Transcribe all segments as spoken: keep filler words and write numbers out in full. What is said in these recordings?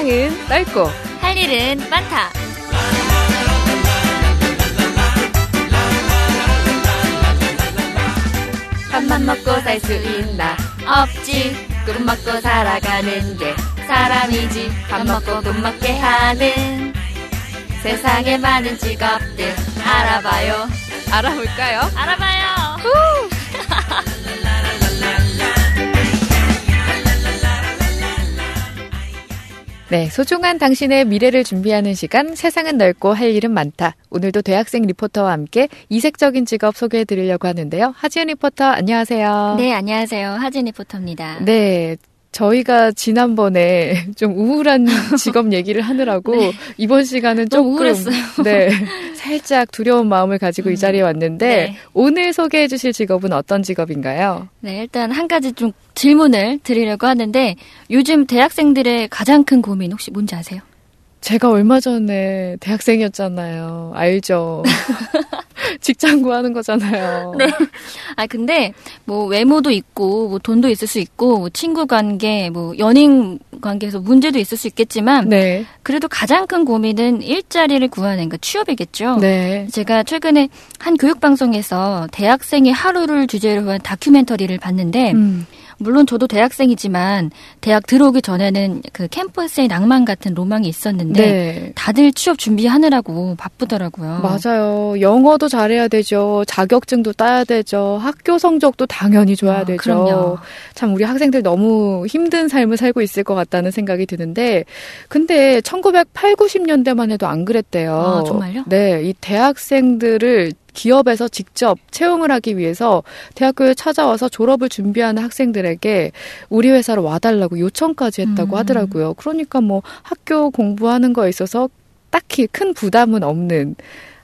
세상은 넓고 할 일은 많다. 밥만 먹고 살 수 있나? 없지. 꿈 먹고 살아가는 게 사람이지. 밥 먹고 꿈 먹게 하는 세상에 많은 직업들 알아봐요. 알아볼까요? 알아봐요. 네, 소중한 당신의 미래를 준비하는 시간, 세상은 넓고 할 일은 많다. 오늘도 대학생 리포터와 함께 이색적인 직업 소개해드리려고 하는데요. 하지연 리포터, 안녕하세요. 네, 안녕하세요. 하지연 리포터입니다. 네, 저희가 지난번에 좀 우울한 직업 얘기를 하느라고 네. 이번 시간은 조금 우울했어요. 네, 살짝 두려운 마음을 가지고 음, 이 자리에 왔는데 네. 오늘 소개해 주실 직업은 어떤 직업인가요? 네, 일단 한 가지 좀 질문을 드리려고 하는데 요즘 대학생들의 가장 큰 고민 혹시 뭔지 아세요? 제가 얼마 전에 대학생이었잖아요. 알죠? 직장 구하는 거잖아요. 네. 아, 근데, 뭐, 외모도 있고, 뭐, 돈도 있을 수 있고, 뭐 친구 관계, 뭐, 연인 관계에서 문제도 있을 수 있겠지만, 네. 그래도 가장 큰 고민은 일자리를 구하는, 그 취업이겠죠. 네. 제가 최근에 한 교육방송에서 대학생의 하루를 주제로 한 다큐멘터리를 봤는데, 음. 물론 저도 대학생이지만 대학 들어오기 전에는 그 캠퍼스의 낭만 같은 로망이 있었는데 네. 다들 취업 준비하느라고 바쁘더라고요. 맞아요. 영어도 잘해야 되죠. 자격증도 따야 되죠. 학교 성적도 당연히 줘야 아, 되죠. 그럼요. 참 우리 학생들 너무 힘든 삶을 살고 있을 것 같다는 생각이 드는데 근데 천구백팔십, 구십 년대만 해도 안 그랬대요. 아, 정말요? 네, 이 대학생들을 기업에서 직접 채용을 하기 위해서 대학교에 찾아와서 졸업을 준비하는 학생들에게 우리 회사로 와달라고 요청까지 했다고 음. 하더라고요. 그러니까 뭐 학교 공부하는 거에 있어서 딱히 큰 부담은 없는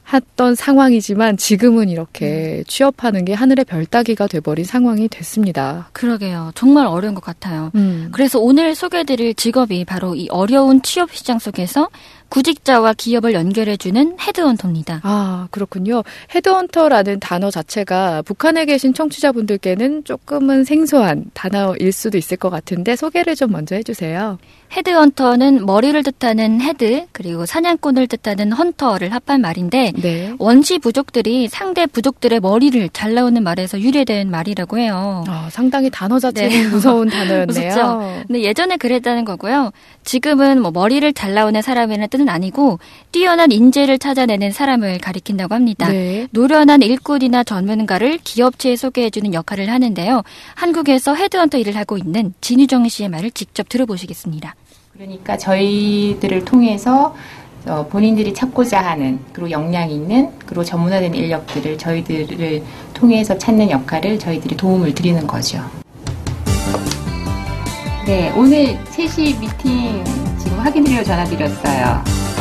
했던 상황이지만 지금은 이렇게 음. 취업하는 게 하늘의 별 따기가 돼버린 상황이 됐습니다. 그러게요. 정말 어려운 것 같아요. 음. 그래서 오늘 소개해드릴 직업이 바로 이 어려운 취업 시장 속에서 구직자와 기업을 연결해주는 헤드헌터입니다. 아, 그렇군요. 헤드헌터라는 단어 자체가 북한에 계신 청취자분들께는 조금은 생소한 단어일 수도 있을 것 같은데 소개를 좀 먼저 해주세요. 헤드헌터는 머리를 뜻하는 헤드 그리고 사냥꾼을 뜻하는 헌터를 합한 말인데 네. 원시 부족들이 상대 부족들의 머리를 잘라오는 말에서 유래된 말이라고 해요. 아, 상당히 단어 자체는 네. 무서운 단어였네요. 무섭죠. 근데 예전에 그랬다는 거고요. 지금은 뭐 머리를 잘라오는 사람이라는 뜻은 아니고 뛰어난 인재를 찾아내는 사람을 가리킨다고 합니다. 네. 노련한 일꾼이나 전문가를 기업체에 소개해주는 역할을 하는데요. 한국에서 헤드헌터 일을 하고 있는 진유정 씨의 말을 직접 들어보시겠습니다. 그러니까 저희들을 통해서 본인들이 찾고자 하는 그리고 역량 있는 그리고 전문화된 인력들을 저희들을 통해서 찾는 역할을 저희들이 도움을 드리는 거죠. 네, 오늘 세 시 미팅 지금 확인드리려 전화드렸어요.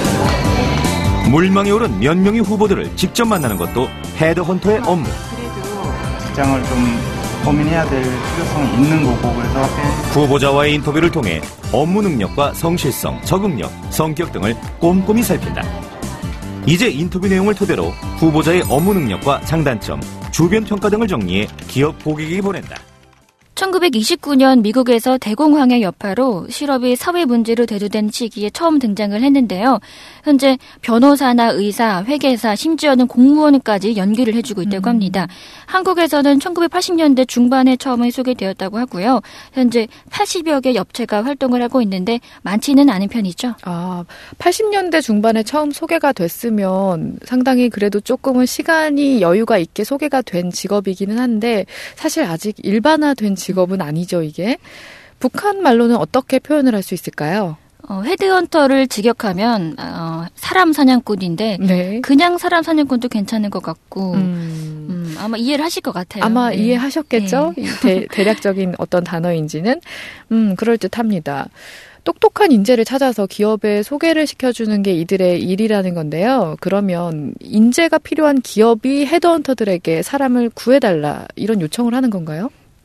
물망에 오른 몇 명의 후보들을 직접 만나는 것도 헤드헌터의 업무. 그래도 직장을 좀 고민해야 될 필요성이 있는 거고 그래서 후보자와의 인터뷰를 통해 업무 능력과 성실성, 적응력, 성격 등을 꼼꼼히 살핀다. 이제 인터뷰 내용을 토대로 후보자의 업무 능력과 장단점, 주변 평가 등을 정리해 기업 고객에게 보낸다. 천구백이십구 년 미국에서 대공황해 여파로 실업이 사회 문제로 대두된 시기에 처음 등장을 했는데요. 현재 변호사나 의사, 회계사, 심지어는 공무원까지 연기를 해주고 있다고 합니다. 음. 한국에서는 천구백팔십 년대 중반에 처음 소개되었다고 하고요. 현재 팔십여 개 업체가 활동을 하고 있는데 많지는 않은 편이죠. 아, 팔십 년대 중반에 처음 소개가 됐으면 상당히 그래도 조금은 시간이 여유가 있게 소개가 된 직업이기는 한데 사실 아직 일반화된 직업은 아니죠, 이게. 북한 말로는 어떻게 표현을 할 수 있을까요? 어, 헤드헌터를 직역하면 어, 사람 사냥꾼인데 네. 그냥 사람 사냥꾼도 괜찮은 것 같고 음. 음, 아마 이해를 하실 것 같아요. 아마 네. 이해하셨겠죠? 네. 대, 대략적인 어떤 단어인지는 음, 그럴듯합니다. 똑똑한 인재를 찾아서 기업에 소개를 시켜주는 게 이들의 일이라는 건데요. 그러면 인재가 필요한 기업이 헤드헌터들에게 사람을 구해달라 이런 요청을 하는 건가요?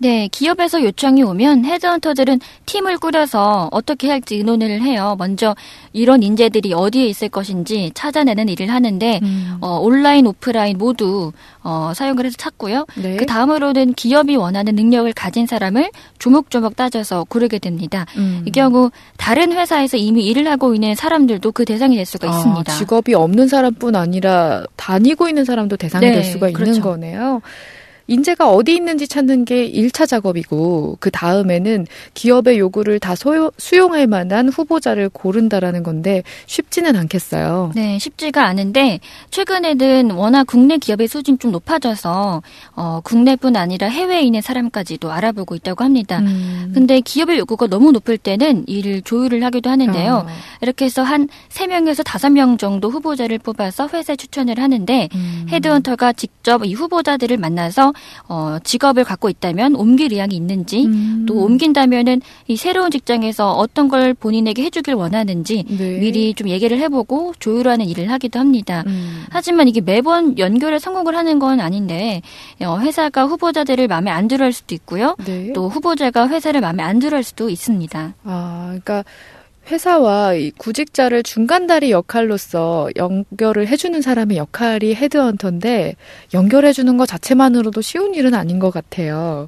네, 기업에서 요청이 오면 헤드헌터들은 팀을 꾸려서 어떻게 할지 의논을 해요. 먼저 이런 인재들이 어디에 있을 것인지 찾아내는 일을 하는데 음. 어, 온라인, 오프라인 모두 어, 사용을 해서 찾고요. 네. 그 다음으로는 기업이 원하는 능력을 가진 사람을 조목조목 따져서 고르게 됩니다. 음. 이 경우 다른 회사에서 이미 일을 하고 있는 사람들도 그 대상이 될 수가 아, 있습니다. 직업이 없는 사람뿐 아니라 다니고 있는 사람도 대상이 네, 될 수가 있는 그렇죠. 거네요. 인재가 어디 있는지 찾는 게 일 차 작업이고 그 다음에는 기업의 요구를 다 소요, 수용할 만한 후보자를 고른다라는 건데 쉽지는 않겠어요. 네, 쉽지가 않은데 최근에는 워낙 국내 기업의 수준이 좀 높아져서 어, 국내뿐 아니라 해외에 있는 사람까지도 알아보고 있다고 합니다. 음. 근데 기업의 요구가 너무 높을 때는 이를 조율을 하기도 하는데요. 어. 이렇게 해서 한 세 명에서 다섯 명 정도 후보자를 뽑아서 회사에 추천을 하는데 음. 헤드헌터가 직접 이 후보자들을 만나서 어, 직업을 갖고 있다면 옮길 의향이 있는지 음. 또 옮긴다면은 이 새로운 직장에서 어떤 걸 본인에게 해주길 원하는지 네. 미리 좀 얘기를 해보고 조율하는 일을 하기도 합니다. 음. 하지만 이게 매번 연결에 성공을 하는 건 아닌데 어, 회사가 후보자들을 마음에 안 들어 할 수도 있고요. 네. 또 후보자가 회사를 마음에 안 들어 할 수도 있습니다. 아, 그러니까 회사와 이 구직자를 중간다리 역할로서 연결을 해주는 사람의 역할이 헤드헌터인데 연결해주는 것 자체만으로도 쉬운 일은 아닌 것 같아요.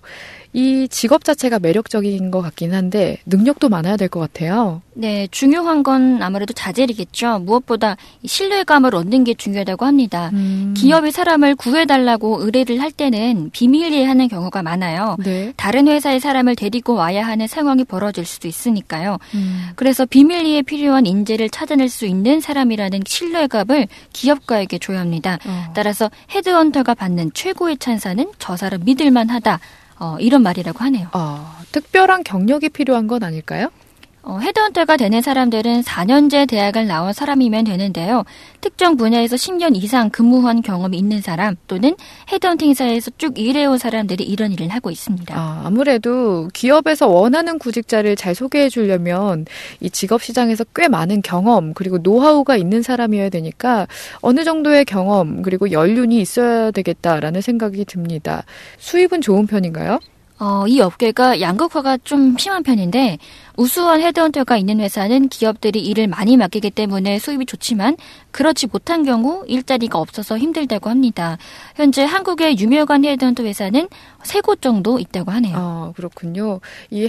이 직업 자체가 매력적인 것 같긴 한데 능력도 많아야 될 것 같아요. 네, 중요한 건 아무래도 자질이겠죠. 무엇보다 신뢰감을 얻는 게 중요하다고 합니다. 음. 기업이 사람을 구해달라고 의뢰를 할 때는 비밀리에 하는 경우가 많아요. 네. 다른 회사의 사람을 데리고 와야 하는 상황이 벌어질 수도 있으니까요. 음. 그래서 비밀리에 필요한 인재를 찾아낼 수 있는 사람이라는 신뢰감을 기업가에게 줘야 합니다. 어. 따라서 헤드헌터가 받는 최고의 찬사는 저 사람 믿을만하다. 어, 이런 말이라고 하네요. 아, 특별한 경력이 필요한 건 아닐까요? 어, 헤드헌터가 되는 사람들은 사 년제 대학을 나온 사람이면 되는데요. 특정 분야에서 십 년 이상 근무한 경험이 있는 사람 또는 헤드헌팅사에서 쭉 일해온 사람들이 이런 일을 하고 있습니다. 아, 아무래도 기업에서 원하는 구직자를 잘 소개해 주려면 이 직업시장에서 꽤 많은 경험 그리고 노하우가 있는 사람이어야 되니까 어느 정도의 경험 그리고 연륜이 있어야 되겠다라는 생각이 듭니다. 수입은 좋은 편인가요? 어, 이 업계가 양극화가 좀 심한 편인데 우수한 헤드헌터가 있는 회사는 기업들이 일을 많이 맡기기 때문에 수입이 좋지만 그렇지 못한 경우 일자리가 없어서 힘들다고 합니다. 현재 한국의 유명한 헤드헌터 회사는 세 곳 정도 있다고 하네요. 아, 그렇군요. 이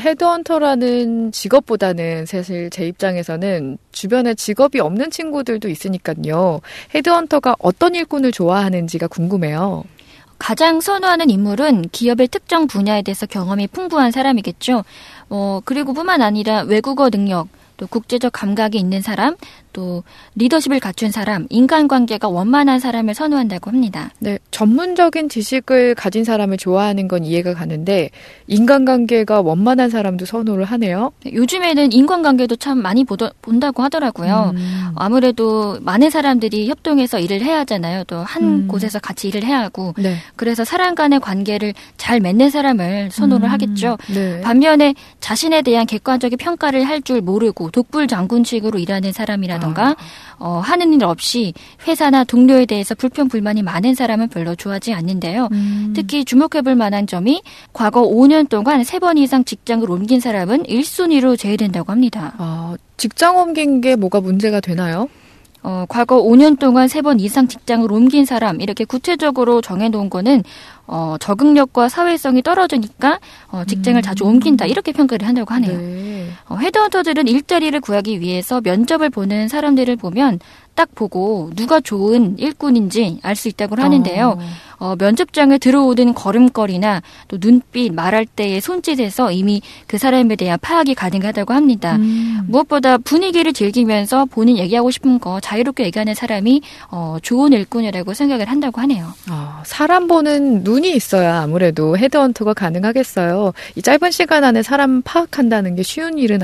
헤드헌터라는 직업보다는 사실 제 입장에서는 주변에 직업이 없는 친구들도 있으니까요. 헤드헌터가 어떤 일꾼을 좋아하는지가 궁금해요. 가장 선호하는 인물은 기업의 특정 분야에 대해서 경험이 풍부한 사람이겠죠. 어, 그리고 뿐만 아니라 외국어 능력, 또 국제적 감각이 있는 사람, 또 리더십을 갖춘 사람, 인간관계가 원만한 사람을 선호한다고 합니다. 네, 전문적인 지식을 가진 사람을 좋아하는 건 이해가 가는데 인간관계가 원만한 사람도 선호를 하네요. 네, 요즘에는 인간관계도 참 많이 보더, 본다고 하더라고요. 음. 아무래도 많은 사람들이 협동해서 일을 해야 하잖아요. 또 한 음. 곳에서 같이 일을 해야 하고. 네. 그래서 사람 간의 관계를 잘 맺는 사람을 선호를 음. 하겠죠. 네. 반면에 자신에 대한 객관적인 평가를 할 줄 모르고 독불장군식으로 일하는 사람이라든가 아. 어, 하는 일 없이 회사나 동료에 대해서 불평 불만이 많은 사람은 별로 좋아하지 않는데요. 음. 특히 주목해볼 만한 점이 과거 오 년 동안 세 번 이상 직장을 옮긴 사람은 일 순위로 제외된다고 합니다. 아, 직장 옮긴 게 뭐가 문제가 되나요? 어, 과거 오 년 동안 세 번 이상 직장을 옮긴 사람 이렇게 구체적으로 정해놓은 거는 어, 적응력과 사회성이 떨어지니까 어, 직장을 음. 자주 옮긴다 이렇게 평가를 한다고 하네요. 네. 어, 헤드헌터들은 일자리를 구하기 위해서 면접을 보는 사람들을 보면 딱 보고 누가 좋은 일꾼인지 알 수 있다고 하는데요. 어. 어, 면접장에 들어오는 걸음걸이나 또 눈빛, 말할 때의 손짓에서 이미 그 사람에 대한 파악이 가능하다고 합니다. 음. 무엇보다 분위기를 즐기면서 본인 얘기하고 싶은 거 자유롭게 얘기하는 사람이 어, 좋은 일꾼이라고 생각을 한다고 하네요. 아, 사람 보는 눈이 있어야 아무래도 헤드헌터가 가능하겠어요. 이 짧은 시간 안에 사람 파악한다는 게 쉬운 일은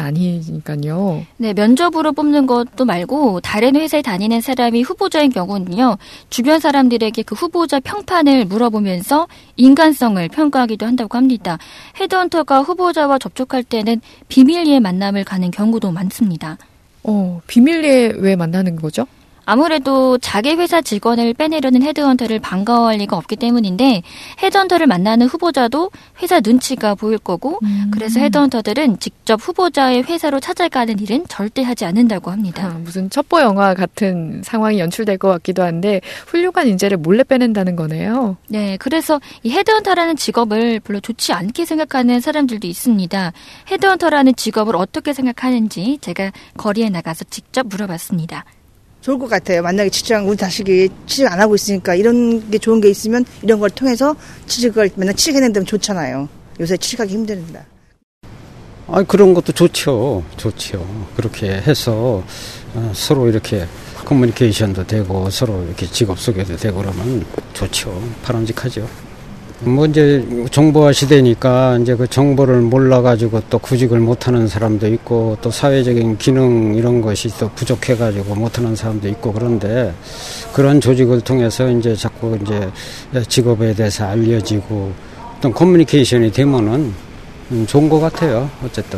아니니까요. 네, 면접으로 뽑는 것도 말고 다른 회사에 다니는 사람이 후보자인 경우는요. 주변 사람들에게 그 후보자 평판을 물어보면서 인간성을 평가하기도 한다고 합니다. 헤드헌터가 후보자와 접촉할 때는 비밀리에 만남을 가는 경우도 많습니다. 어, 비밀리에 왜 만나는 거죠? 아무래도 자기 회사 직원을 빼내려는 헤드헌터를 반가워할 리가 없기 때문인데 헤드헌터를 만나는 후보자도 회사 눈치가 보일 거고 음. 그래서 헤드헌터들은 직접 후보자의 회사로 찾아가는 일은 절대 하지 않는다고 합니다. 아, 무슨 첩보 영화 같은 상황이 연출될 것 같기도 한데 훌륭한 인재를 몰래 빼낸다는 거네요. 네, 그래서 이 헤드헌터라는 직업을 별로 좋지 않게 생각하는 사람들도 있습니다. 헤드헌터라는 직업을 어떻게 생각하는지 제가 거리에 나가서 직접 물어봤습니다. 좋을 것 같아요. 만약에 취직한 우리 자식이 취직 안 하고 있으니까 이런 게 좋은 게 있으면 이런 걸 통해서 취직을 맨날 취직해낸다면 좋잖아요. 요새 취직하기 힘듭니다. 아, 그런 것도 좋죠. 좋죠. 그렇게 해서 서로 이렇게 커뮤니케이션도 되고 서로 이렇게 직업 소개도 되고 그러면 좋죠. 바람직하죠. 뭐 이제 정보화 시대니까 이제 그 정보를 몰라가지고 또 구직을 못하는 사람도 있고 또 사회적인 기능 이런 것이 또 부족해가지고 못하는 사람도 있고 그런데 그런 조직을 통해서 이제 자꾸 이제 직업에 대해서 알려지고 어떤 커뮤니케이션이 되면은 좋은 것 같아요. 어쨌든.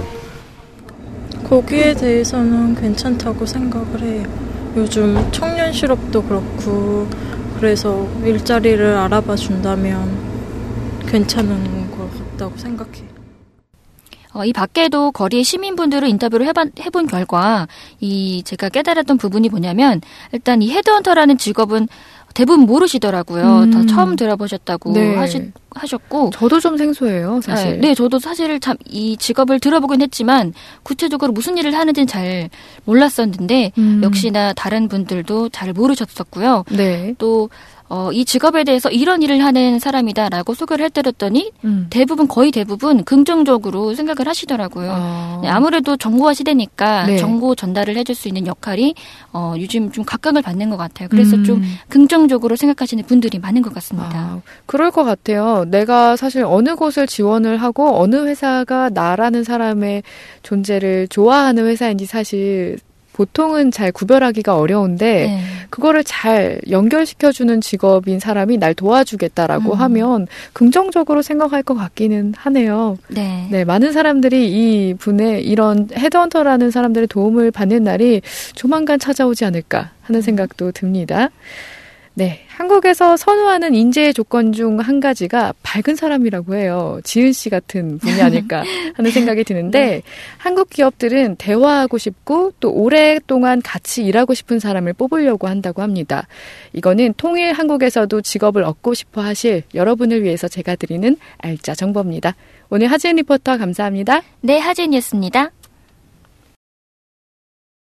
거기에 대해서는 괜찮다고 생각을 해요. 요즘 청년 실업도 그렇고 그래서 일자리를 알아봐 준다면 괜찮은 것 같다고 생각해요. 어, 이 밖에도 거리의 시민분들을 인터뷰를 해봐, 해본 결과 이 제가 깨달았던 부분이 뭐냐면 일단 이 헤드헌터라는 직업은 대부분 모르시더라고요. 음. 다 처음 들어보셨다고 네. 하시, 하셨고. 저도 좀 생소해요, 사실. 네, 네 저도 사실 참 이 직업을 들어보긴 했지만 구체적으로 무슨 일을 하는지는 잘 몰랐었는데 음. 역시나 다른 분들도 잘 모르셨었고요. 네. 또 어, 이 직업에 대해서 이런 일을 하는 사람이다라고 소개를 해드렸더니 음. 대부분 거의 대부분 긍정적으로 생각을 하시더라고요. 아. 네, 아무래도 정보화 시대니까 네. 정보 전달을 해줄 수 있는 역할이 어, 요즘 좀 각광을 받는 것 같아요. 그래서 음. 좀 긍정적으로 생각하시는 분들이 많은 것 같습니다. 아, 그럴 것 같아요. 내가 사실 어느 곳을 지원을 하고 어느 회사가 나라는 사람의 존재를 좋아하는 회사인지 사실 보통은 잘 구별하기가 어려운데 네. 그거를 잘 연결시켜주는 직업인 사람이 날 도와주겠다라고 음. 하면 긍정적으로 생각할 것 같기는 하네요. 네. 네, 많은 사람들이 이 분의 이런 헤드헌터라는 사람들의 도움을 받는 날이 조만간 찾아오지 않을까 하는 생각도 듭니다. 네, 한국에서 선호하는 인재의 조건 중 한 가지가 밝은 사람이라고 해요. 지은 씨 같은 분이 아닐까 하는 생각이 드는데 네. 한국 기업들은 대화하고 싶고 또 오랫동안 같이 일하고 싶은 사람을 뽑으려고 한다고 합니다. 이거는 통일 한국에서도 직업을 얻고 싶어 하실 여러분을 위해서 제가 드리는 알짜 정보입니다. 오늘 하지은 리포터 감사합니다. 네, 하지은이었습니다.